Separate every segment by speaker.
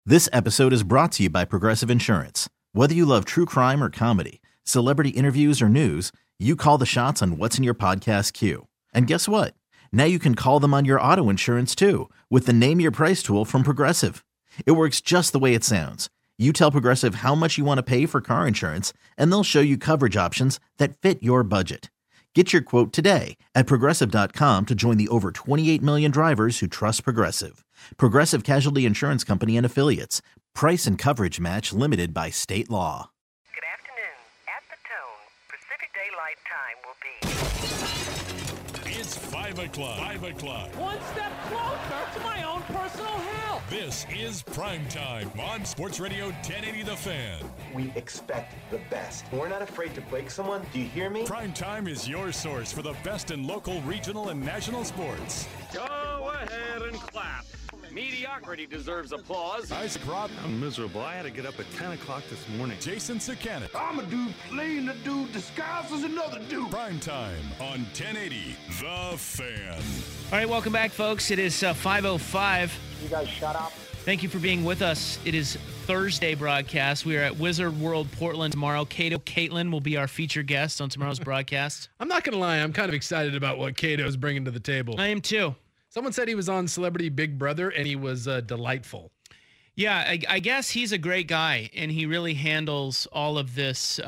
Speaker 1: This episode is brought to you by Progressive Insurance. Whether you love true crime or comedy, celebrity interviews or news, you call the shots on what's in your podcast queue. And guess what? Now you can call them on your auto insurance too with the Name Your Price tool from Progressive. It works just the way it sounds. You tell Progressive how much you want to pay for car insurance, and they'll show you coverage options that fit your budget. Get your quote today at Progressive.com to join the over 28 million drivers who trust Progressive. Progressive Casualty Insurance Company and Affiliates. Price and coverage match limited by state law.
Speaker 2: Good afternoon. At the tone, Pacific Daylight Time will be...
Speaker 3: It's 5 o'clock. 5 o'clock.
Speaker 4: One step closer to my own personal hell.
Speaker 3: This is Prime Time on Sports Radio 1080 The Fan.
Speaker 5: We expect the best. We're not afraid to break someone. Do you hear me?
Speaker 3: Prime Time is your source for the best in local, regional, and national sports.
Speaker 6: Go ahead and clap. Mediocrity deserves applause.
Speaker 3: Isaac Rob,
Speaker 7: I'm miserable. I had to get up at 10 o'clock this morning.
Speaker 3: Jason Sakanet.
Speaker 8: I'm a dude playing a dude disguised as another dude.
Speaker 3: Prime Time on 1080 The Fan.
Speaker 9: All right, welcome back, folks. It is 5:05.
Speaker 10: You guys shut up.
Speaker 9: Thank you for being with us. It is Thursday broadcast. We are at Wizard World Portland tomorrow. Cato Caitlin will be our featured guest on tomorrow's broadcast.
Speaker 11: I'm not going to lie. I'm kind of excited about what Cato's bringing to the table.
Speaker 9: I am too.
Speaker 11: Someone said he was on Celebrity Big Brother, and he was delightful.
Speaker 9: Yeah, I guess he's a great guy, and he really handles all of this,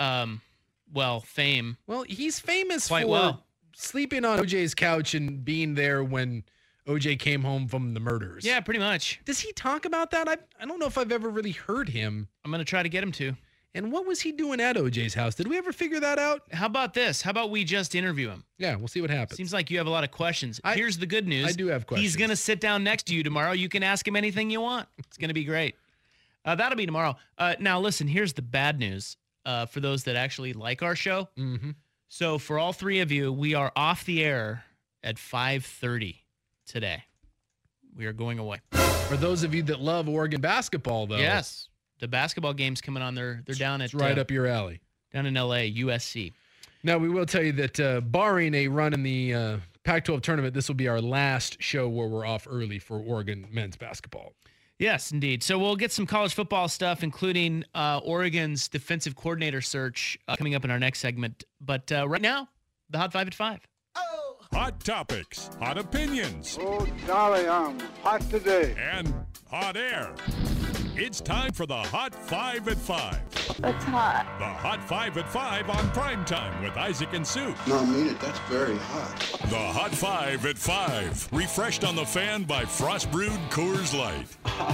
Speaker 9: fame.
Speaker 11: Well, he's famous
Speaker 9: quite
Speaker 11: for
Speaker 9: well.
Speaker 11: Sleeping on OJ's couch and being there when OJ came home from the murders.
Speaker 9: Yeah, pretty much.
Speaker 11: Does he talk about that? I don't know if I've ever really heard him.
Speaker 9: I'm going to try to get him to.
Speaker 11: And what was he doing at OJ's house? Did we ever figure that out?
Speaker 9: How about this? How about we just interview him?
Speaker 11: Yeah, we'll see what happens.
Speaker 9: Seems like you have a lot of questions. Here's the good news.
Speaker 11: I do have questions.
Speaker 9: He's going to sit down next to you tomorrow. You can ask him anything you want. It's going to be great. That'll be tomorrow. Now, listen, here's the bad news for those that actually like our show.
Speaker 11: Mm-hmm.
Speaker 9: So for all three of you, we are off the air at 5:30 today. We are going away.
Speaker 11: For those of you that love Oregon basketball, though.
Speaker 9: Yes. The basketball game's coming on. They're down at...
Speaker 11: It's right up your alley.
Speaker 9: Down in L.A., USC.
Speaker 11: Now, we will tell you that barring a run in the Pac-12 tournament, this will be our last show where we're off early for Oregon men's basketball.
Speaker 9: Yes, indeed. So we'll get some college football stuff, including Oregon's defensive coordinator search coming up in our next segment. But right now, the Hot 5 at 5.
Speaker 3: Hot topics, hot opinions,
Speaker 10: Oh, golly, I'm hot today.
Speaker 3: and hot air. It's time for the Hot 5 at 5.
Speaker 12: That's hot.
Speaker 3: The Hot 5 at 5 on Prime Time with Isaac and Sue.
Speaker 8: No, I mean it. That's very hot.
Speaker 3: The Hot 5 at 5. Refreshed on the Fan by Frost Brewed Coors Light.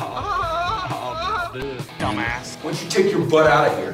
Speaker 5: Dumbass. Why don't you take your butt out of here?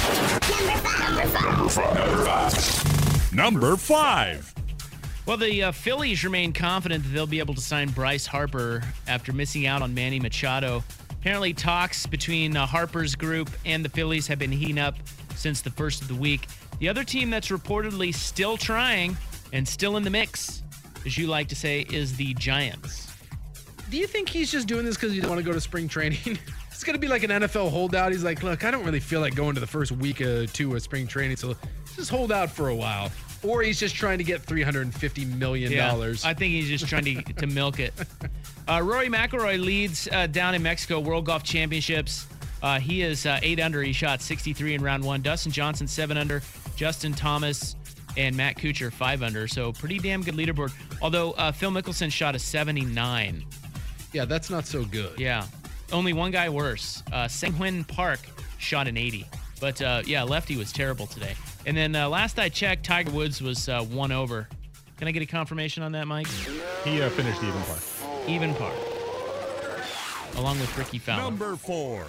Speaker 3: Number 5.
Speaker 9: Well, the Phillies remain confident that they'll be able to sign Bryce Harper after missing out on Manny Machado. Apparently, talks between Harper's group and the Phillies have been heating up since the first of the week. The other team that's reportedly still trying and still in the mix, as you like to say, is the Giants.
Speaker 11: Do you think he's just doing this because he doesn't want to go to spring training? It's going to be like an NFL holdout. He's like, look, I don't really feel like going to the first week or two of spring training, so just hold out for a while. Or he's just trying to get $350 million.
Speaker 9: I think he's just trying to milk it. Rory McIlroy leads down in Mexico World Golf Championships. He is 8 under. He shot 63 in round 1. Dustin Johnson, 7 under. Justin Thomas and Matt Kuchar, 5 under. So pretty damn good leaderboard. Although Phil Mickelson shot a 79.
Speaker 11: Yeah, that's not so good.
Speaker 9: Yeah. Only one guy worse. Sang-Hyun Park shot an 80. But, lefty was terrible today. And then last I checked, Tiger Woods was 1 over. Can I get a confirmation on that, Mike?
Speaker 7: He finished even par.
Speaker 9: Even par. Along with Ricky Fowler.
Speaker 3: Number 4.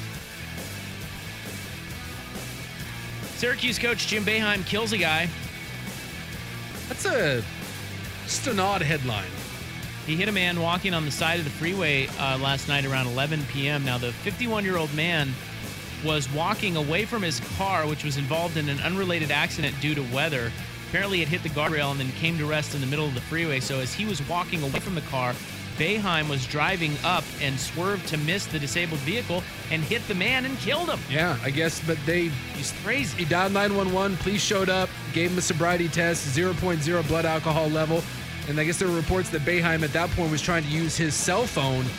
Speaker 9: Syracuse coach Jim Boeheim kills a guy.
Speaker 11: That's just an odd headline.
Speaker 9: He hit a man walking on the side of the freeway last night around 11 p.m. Now, the 51-year-old man was walking away from his car, which was involved in an unrelated accident due to weather. Apparently, it hit the guardrail and then came to rest in the middle of the freeway. So as he was walking away from the car, Boeheim was driving up and swerved to miss the disabled vehicle and hit the man and killed him.
Speaker 11: Yeah, I guess, but
Speaker 9: he's crazy.
Speaker 11: He dialed 911, police showed up, gave him a sobriety test, 0.0 blood alcohol level, and I guess there were reports that Boeheim at that point was trying to use his cell phone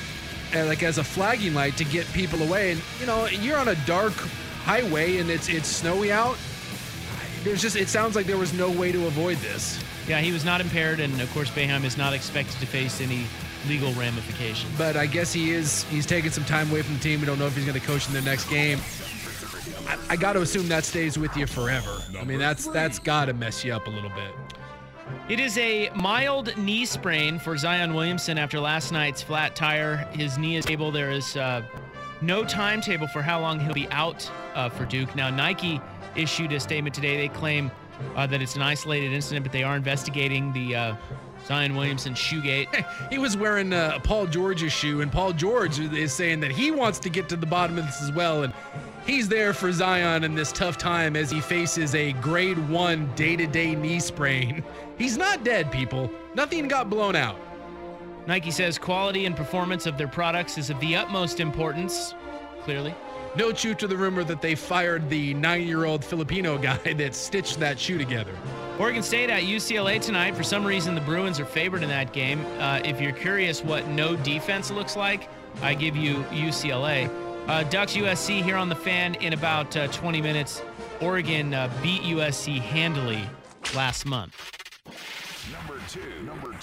Speaker 11: like as a flagging light to get people away. And you're on a dark highway and it's snowy out. It sounds like there was no way to avoid this.
Speaker 9: Yeah, he was not impaired, and of course Boeheim is not expected to face any legal ramifications.
Speaker 11: But I guess he's taking some time away from the team. We don't know if he's going to coach in their next game. I got to assume that stays with you forever. I mean, that's got to mess you up a little bit.
Speaker 9: It is a mild knee sprain for Zion Williamson after last night's flat tire. His knee is stable. There is no timetable for how long he'll be out for Duke. Now, Nike issued a statement today. They claim that it's an isolated incident, but they are investigating the Zion Williamson shoegate.
Speaker 11: He was wearing Paul George's shoe, and Paul George is saying that he wants to get to the bottom of this as well, and he's there for Zion in this tough time as he faces a grade 1 day-to-day knee sprain. He's not dead, people. Nothing got blown out.
Speaker 9: Nike says quality and performance of their products is of the utmost importance, clearly.
Speaker 11: No truth to the rumor that they fired the 9-year-old Filipino guy that stitched that shoe together.
Speaker 9: Oregon State at UCLA tonight. For some reason, the Bruins are favored in that game. If you're curious what no defense looks like, I give you UCLA. Ducks USC here on the Fan in about 20 minutes. Oregon beat USC handily last month.
Speaker 3: Number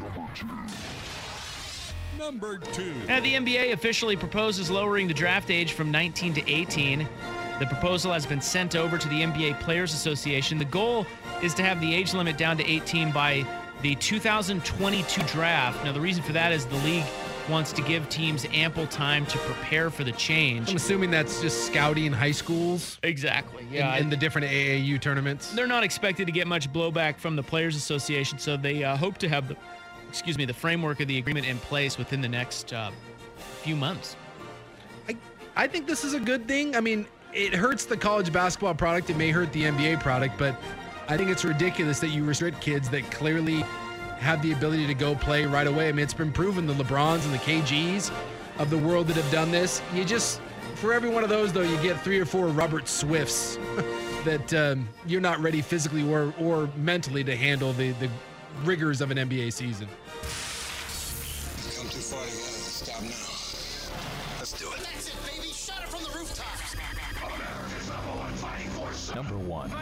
Speaker 3: two.
Speaker 9: The NBA officially proposes lowering the draft age from 19 to 18. The proposal has been sent over to the NBA Players Association. The goal is to have the age limit down to 18 by the 2022 draft. Now, the reason for that is the league wants to give teams ample time to prepare for the change.
Speaker 11: I'm assuming that's just scouting high schools.
Speaker 9: Exactly. Yeah.
Speaker 11: In the different AAU tournaments.
Speaker 9: They're not expected to get much blowback from the Players Association, so they hope to have the framework of the agreement in place within the next few months.
Speaker 11: I think this is a good thing. I mean, it hurts the college basketball product. It may hurt the NBA product, but I think it's ridiculous that you restrict kids that clearly have the ability to go play right away. I mean, it's been proven, the LeBrons and the KGs of the world that have done this. For every one of those, though, you get 3 or 4 Robert Swifts that you're not ready physically or mentally to handle the rigors of an NBA season.
Speaker 8: Come too far to stop now. Let's do it. That's it, baby. Shut it from the rooftops. America's #1 fighting force.
Speaker 3: Number one.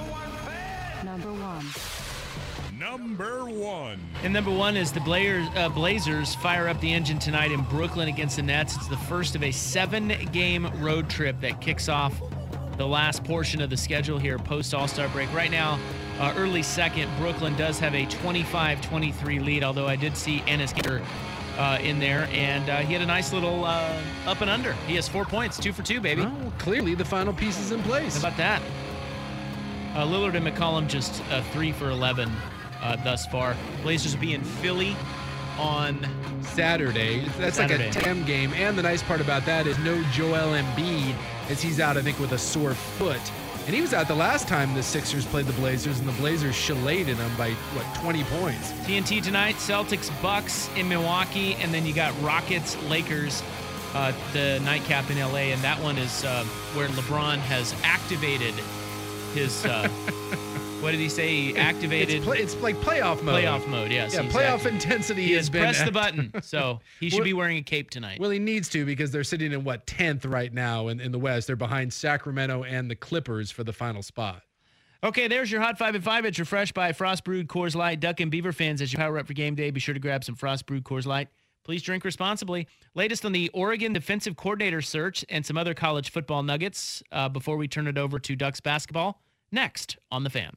Speaker 9: And number one is the Blazers fire up the engine tonight in Brooklyn against the Nets. It's the first of a 7-game road trip that kicks off the last portion of the schedule here post All-Star break. Right now, early second, Brooklyn does have a 25-23 lead, although I did see Enes Kanter in there, and he had a nice little up and under. He has 4 points, 2 for 2, baby.
Speaker 11: Oh, clearly the final piece is in place.
Speaker 9: How about that? Lillard and McCollum just 3 for 11 thus far. Blazers will be in Philly on
Speaker 11: Saturday. That's Saturday. Like a 10 game, and the nice part about that is no Joel Embiid, as he's out, I think, with a sore foot. And he was out the last time the Sixers played the Blazers, and the Blazers shilladed them by, 20 points.
Speaker 9: TNT tonight, Celtics, Bucks in Milwaukee, and then you got Rockets, Lakers, the nightcap in LA, and that one is where LeBron has activated his, what did he say? He activated.
Speaker 11: It's like playoff mode.
Speaker 9: Playoff mode, yes.
Speaker 11: Yeah, playoff intensity
Speaker 9: he
Speaker 11: has been.
Speaker 9: Pressed the button, so he should be wearing a cape tonight.
Speaker 11: Well, he needs to, because they're sitting in 10th right now in the West. They're behind Sacramento and the Clippers for the final spot.
Speaker 9: Okay, there's your Hot 5 at 5. It's refreshed by Frost Brewed Coors Light. Duck and Beaver fans, as you power up for game day, be sure to grab some Frost Brewed Coors Light. Please drink responsibly. Latest on the Oregon defensive coordinator search and some other college football nuggets before we turn it over to Ducks basketball. Next on The Fan.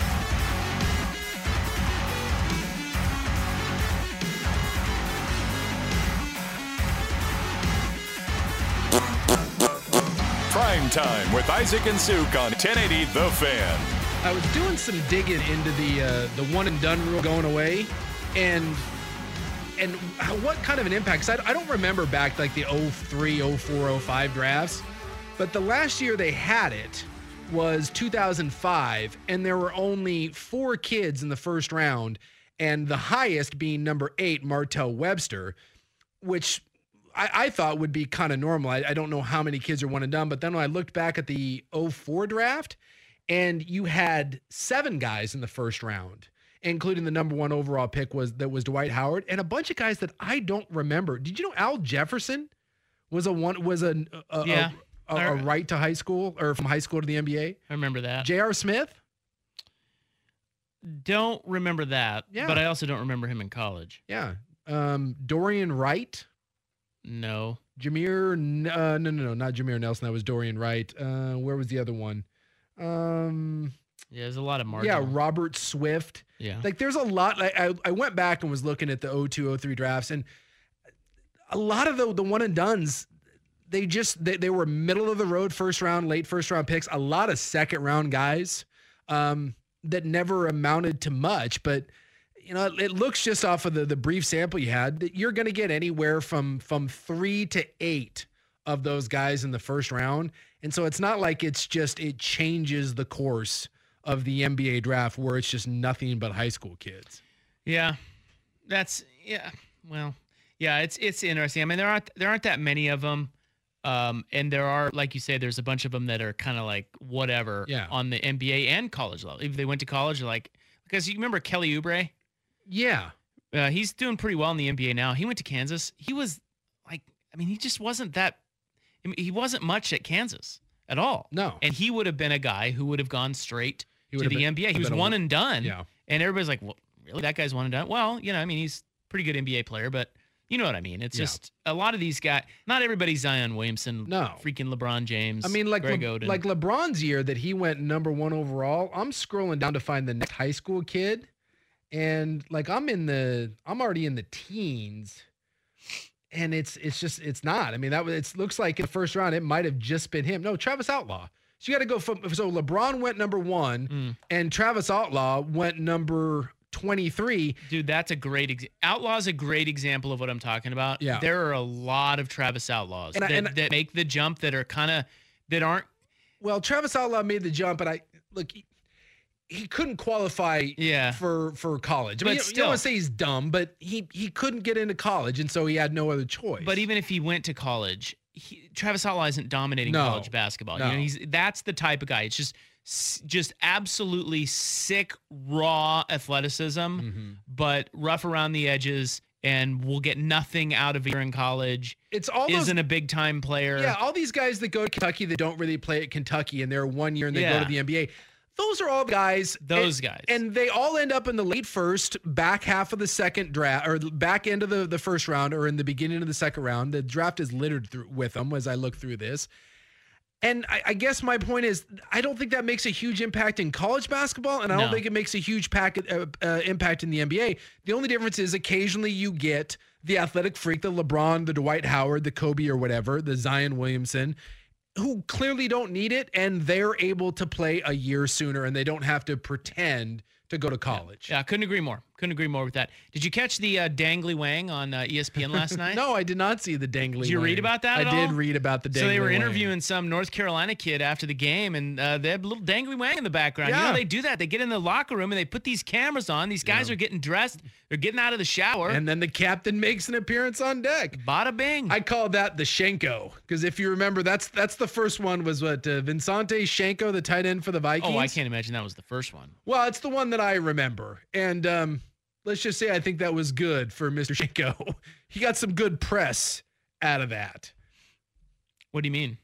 Speaker 3: Prime Time with Isaac and Suk on 1080 The Fan.
Speaker 11: I was doing some digging into the one and done rule going away, and what kind of an impact. 'Cause I don't remember back like the 03, 04, 05 drafts, but the last year they had it was 2005, and there were only 4 kids in the first round, and the highest being number 8, Martell Webster, which I thought would be kind of normal. I don't know how many kids are one and done, but then when I looked back at the 04 draft, and you had 7 guys in the first round, including the number 1 overall pick was Dwight Howard, and a bunch of guys that I don't remember. Did you know Al Jefferson was a right to high school, or from high school to the NBA?
Speaker 9: I remember that.
Speaker 11: J.R. Smith?
Speaker 9: Don't remember that, but I also don't remember him in college.
Speaker 11: Yeah. Dorian Wright?
Speaker 9: No.
Speaker 11: Jameer, no, not Jameer Nelson. That was Dorian Wright. Where was the other one?
Speaker 9: Yeah, there's a lot of margin.
Speaker 11: Yeah, Robert Swift.
Speaker 9: Yeah.
Speaker 11: Like, there's a lot. I went back and was looking at the 02, 03 drafts, and a lot of the one and dones, they were middle of the road, first round, late first round picks. A lot of second round guys that never amounted to much, but it looks, just off of the brief sample you had, that you're going to get anywhere from 3 to 8 of those guys in the first round. And so it's not like it changes the course of the NBA draft where it's just nothing but high school kids.
Speaker 9: Yeah. Well, yeah, it's interesting. I mean, there aren't that many of them. And there are, like you say, there's a bunch of them that are kind of like whatever on the NBA and college level. If they went to college, because you remember Kelly Oubre?
Speaker 11: Yeah.
Speaker 9: He's doing pretty well in the NBA now. He went to Kansas. He was he just wasn't that. He wasn't much at Kansas at all.
Speaker 11: No.
Speaker 9: And he would have been a guy who would have gone straight to the NBA. He was one and done.
Speaker 11: Yeah.
Speaker 9: And everybody's like, well, really? That guy's one and done? Well, he's a pretty good NBA player, but you know what I mean? It's just a lot of these guys, not everybody's Zion Williamson.
Speaker 11: No.
Speaker 9: Freaking LeBron James.
Speaker 11: I mean, like
Speaker 9: Greg Oden.
Speaker 11: Like LeBron's year that he went number 1 overall, I'm scrolling down to find the next high school kid. And like, I'm already in the teens. And it's not. I mean, it looks like in the first round, it might have just been him. No, Travis Outlaw. So you got to go so LeBron went number 1 and Travis Outlaw went number 23.
Speaker 9: Dude, that's a great Outlaw's a great example of what I'm talking about.
Speaker 11: Yeah.
Speaker 9: There are a lot of Travis Outlaws that make the jump that aren't.
Speaker 11: Well, Travis Outlaw made the jump, and he couldn't qualify for college. I mean, you don't want to say he's dumb, but he couldn't get into college, and so he had no other choice.
Speaker 9: But even if he went to college, Travis Outlaw isn't dominating college basketball.
Speaker 11: No.
Speaker 9: That's the type of guy. It's just absolutely sick, raw athleticism, but rough around the edges, and will get nothing out of here in college.
Speaker 11: It's almost
Speaker 9: isn't a big time player.
Speaker 11: Yeah, all these guys that go to Kentucky that don't really play at Kentucky, and they're 1 year and they go to the NBA. Those are all guys. And they all end up in the late first, back half of the second draft, or back end of the first round, or in the beginning of the second round. The draft is littered with them as I look through this. And I guess my point is, I don't think that makes a huge impact in college basketball, and I don't think it makes a huge impact in the NBA. The only difference is occasionally you get the athletic freak, the LeBron, the Dwight Howard, the Kobe or whatever, the Zion Williamson, who clearly don't need it, and they're able to play a year sooner, and they don't have to pretend to go to college.
Speaker 9: Yeah, couldn't agree more. Couldn't agree more with that. Did you catch the Dangly Wang on ESPN last night?
Speaker 11: No, I did not see the Dangly Wang.
Speaker 9: Did you read about that at all?
Speaker 11: I did read about the Dangly Wang.
Speaker 9: So they were interviewing some North Carolina kid after the game, and they had a little Dangly Wang in the background.
Speaker 11: Yeah.
Speaker 9: They do that. They get in the locker room, and they put these cameras on. These guys are getting dressed. They're getting out of the shower.
Speaker 11: And then the captain makes an appearance on deck.
Speaker 9: Bada bing.
Speaker 11: I call that the Shenko, because if you remember, that's the first one was Vincente Shenko, the tight end for the Vikings.
Speaker 9: Oh, I can't imagine that was the first one.
Speaker 11: Well, it's the one that I remember. And let's just say I think that was good for Mr. Shenko. He got some good press out of that.
Speaker 9: What do you mean?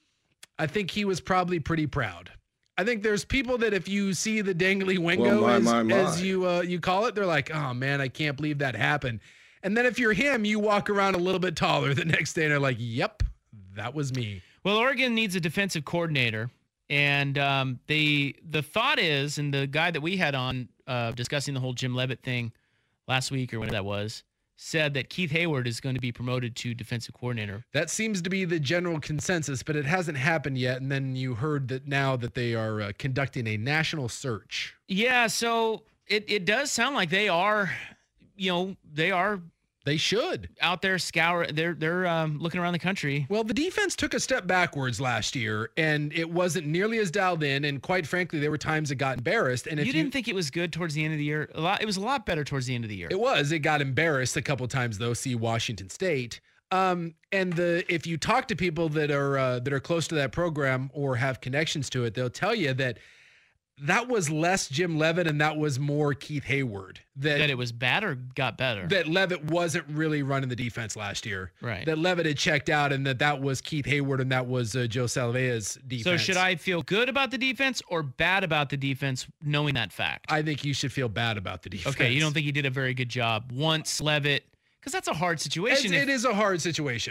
Speaker 11: I think he was probably pretty proud. I think there's people that if you see the Dangly Wengo, as you call it, they're like, oh, man, I can't believe that happened. And then if you're him, you walk around a little bit taller the next day and are like, yep, that was me.
Speaker 9: Well, Oregon needs a defensive coordinator. And the thought is, and the guy that we had on discussing the whole Jim Leavitt thing last week or whatever that was, said that Keith Hayward is going to be promoted to defensive coordinator.
Speaker 11: That seems to be the general consensus, but it hasn't happened yet. And then you heard that now that they are conducting a national search.
Speaker 9: Yeah, so it does sound like they are,
Speaker 11: They should.
Speaker 9: Out there they're looking around the country.
Speaker 11: Well, the defense took a step backwards last year, and it wasn't nearly as dialed in. And quite frankly, there were times it got embarrassed. And if
Speaker 9: you didn't think it was good towards the end of the year, it was a lot better towards the end of the year.
Speaker 11: It got embarrassed a couple times though. See Washington State. If you talk to people that are close to that program or have connections to it, they'll tell you that that was less Jim Leavitt and that was more Keith Hayward.
Speaker 9: That it was bad or got better?
Speaker 11: That Leavitt wasn't really running the defense last year.
Speaker 9: Right.
Speaker 11: That Leavitt had checked out and that was Keith Hayward and that was Joe Salvea's defense.
Speaker 9: So should I feel good about the defense or bad about the defense knowing that fact?
Speaker 11: I think you should feel bad about the defense.
Speaker 9: Okay, you don't think he did a very good job once Leavitt, because that's a hard situation.
Speaker 11: It is a hard situation.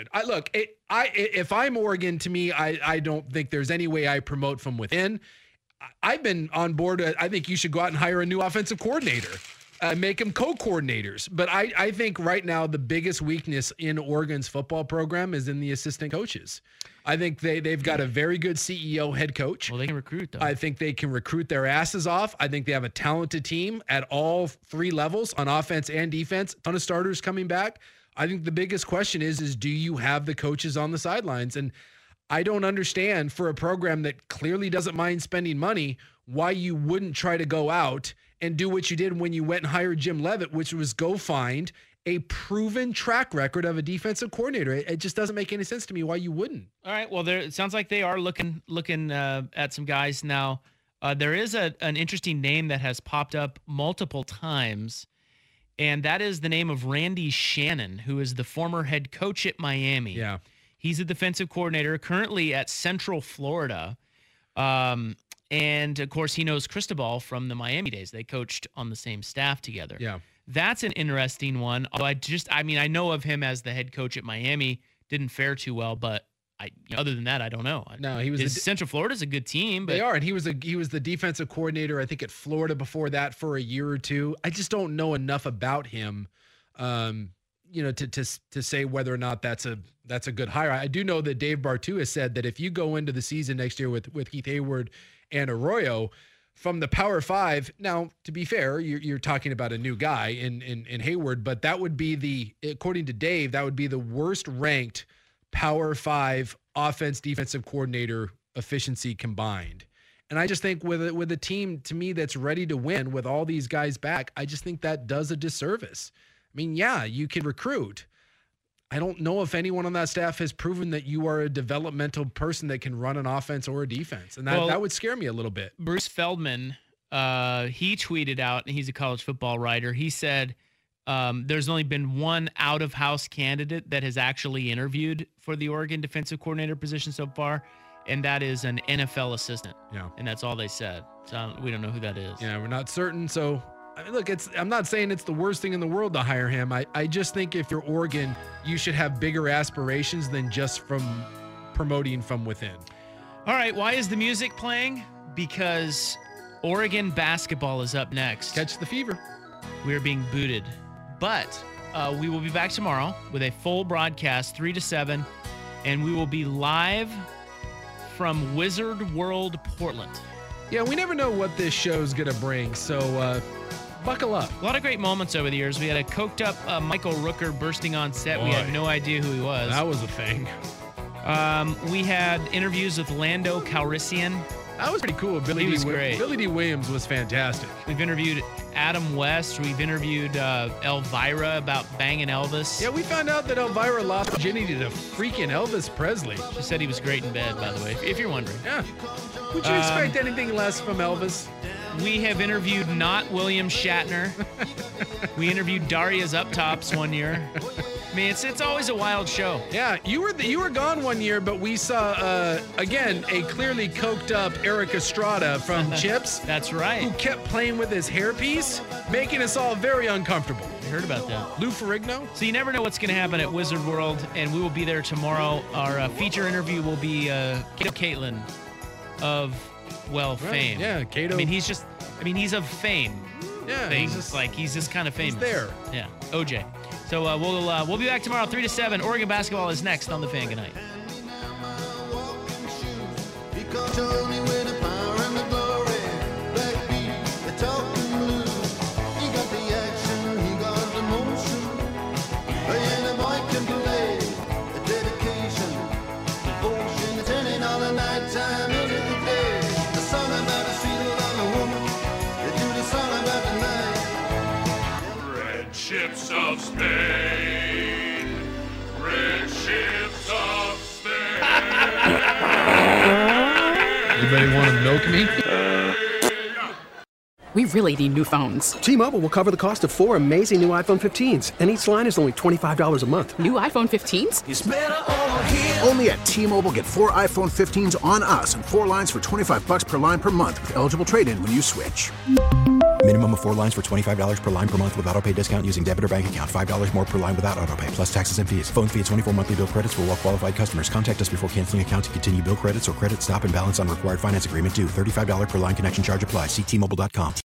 Speaker 11: If I'm Oregon, to me, I don't think there's any way I promote from within. I've been on board. I think you should go out and hire a new offensive coordinator, make them co-coordinators. But I think right now the biggest weakness in Oregon's football program is in the assistant coaches. I think they've got a very good CEO head coach.
Speaker 9: Well, they can recruit, though.
Speaker 11: I think they can recruit their asses off. I think they have a talented team at all three levels on offense and defense. A ton of starters coming back. I think the biggest question is do you have the coaches on the sidelines? And I don't understand, for a program that clearly doesn't mind spending money, why you wouldn't try to go out and do what you did when you went and hired Jim Leavitt, which was go find a proven track record of a defensive coordinator. It just doesn't make any sense to me why you wouldn't.
Speaker 9: All right. Well, it sounds like they are looking at some guys now. There is an interesting name that has popped up multiple times, and that is the name of Randy Shannon, who is the former head coach at Miami.
Speaker 11: Yeah.
Speaker 9: He's a defensive coordinator currently at Central Florida. And, of course, he knows Cristobal from the Miami days. They coached on the same staff together.
Speaker 11: Yeah.
Speaker 9: That's an interesting one. Although I know of him as the head coach at Miami. Didn't fare too well, but other than that, I don't know.
Speaker 11: No, he was
Speaker 9: Central Florida's a good team. But
Speaker 11: they are, and he was the defensive coordinator, I think, at Florida before that for a year or two. I just don't know enough about him, to say whether or not that's a good hire. I do know that Dave Bartu has said that if you go into the season next year with Keith Hayward and Arroyo from the Power Five, now to be fair, you're talking about a new guy in Hayward, but that would be according to Dave, that would be the worst ranked Power Five offense defensive coordinator efficiency combined. And I just think with a team, to me, that's ready to win with all these guys back, I just think that does a disservice. I mean, yeah, you can recruit. I don't know if anyone on that staff has proven that you are a developmental person that can run an offense or a defense. And that would scare me a little bit.
Speaker 9: Bruce Feldman, he tweeted out, and he's a college football writer. He said there's only been one out-of-house candidate that has actually interviewed for the Oregon defensive coordinator position so far, and that is an NFL assistant.
Speaker 11: Yeah.
Speaker 9: And that's all they said. So we don't know who that is.
Speaker 11: Yeah, we're not certain. So, I mean, look, I'm not saying it's the worst thing in the world to hire him. I just think if you're Oregon, you should have bigger aspirations than just from promoting from within.
Speaker 9: All right, why is the music playing? Because Oregon basketball is up next.
Speaker 11: Catch the fever.
Speaker 9: We are being booted. But we will be back tomorrow with a full broadcast, 3 to 7, and we will be live from Wizard World Portland.
Speaker 11: Yeah, we never know what this show's going to bring, so buckle up.
Speaker 9: A lot of great moments over the years. We had a coked up Michael Rooker bursting on set. Boy, we had no idea who he was.
Speaker 11: That was a thing.
Speaker 9: We had interviews with Lando Calrissian.
Speaker 11: That was pretty cool.
Speaker 9: He was great.
Speaker 11: Billy D. Williams was fantastic.
Speaker 9: We've interviewed Adam West. We've interviewed Elvira about banging Elvis.
Speaker 11: Yeah, we found out that Elvira lost virginity to freaking Elvis Presley.
Speaker 9: She said he was great in bed, by the way, if you're wondering.
Speaker 11: Yeah. Would you expect anything less from Elvis?
Speaker 9: We have interviewed not William Shatner. We interviewed Daria's Up Tops one year. I mean, it's always a wild show.
Speaker 11: Yeah, you were gone one year, but we saw again a clearly coked up Eric Estrada from Chips.
Speaker 9: That's right.
Speaker 11: Who kept playing with his hairpiece, making us all very uncomfortable.
Speaker 9: I heard about that.
Speaker 11: Lou Ferrigno.
Speaker 9: So you never know what's going to happen at Wizard World, and we will be there tomorrow. Our feature interview will be Cato Caitlin of fame.
Speaker 11: Yeah, Cato.
Speaker 9: I mean, he's of fame.
Speaker 11: Yeah,
Speaker 9: he's just kind of famous.
Speaker 11: He's there.
Speaker 9: Yeah, OJ. So we'll be back tomorrow, 3 to 7. Oregon basketball is next on the Fan. Good night.
Speaker 3: Ships of Spain, red ships of Spain.
Speaker 11: Anybody want to milk me?
Speaker 12: we really need new phones.
Speaker 13: T-Mobile will cover the cost of 4 amazing new iPhone 15s, and each line is only $25 a month.
Speaker 12: New iPhone 15s?
Speaker 14: It's better over here. Only at T-Mobile, get 4 iPhone 15s on us and 4 lines for $25 per line per month with eligible trade-in when you switch.
Speaker 15: Minimum of 4 lines for $25 per line per month with autopay discount using debit or bank account. $5 more per line without autopay, plus taxes and fees. Phone fee at 24 monthly bill credits for well-qualified customers. Contact us before canceling account to continue bill credits or credit stop and balance on required finance agreement due. $35 per line connection charge applies. See T-Mobile.com.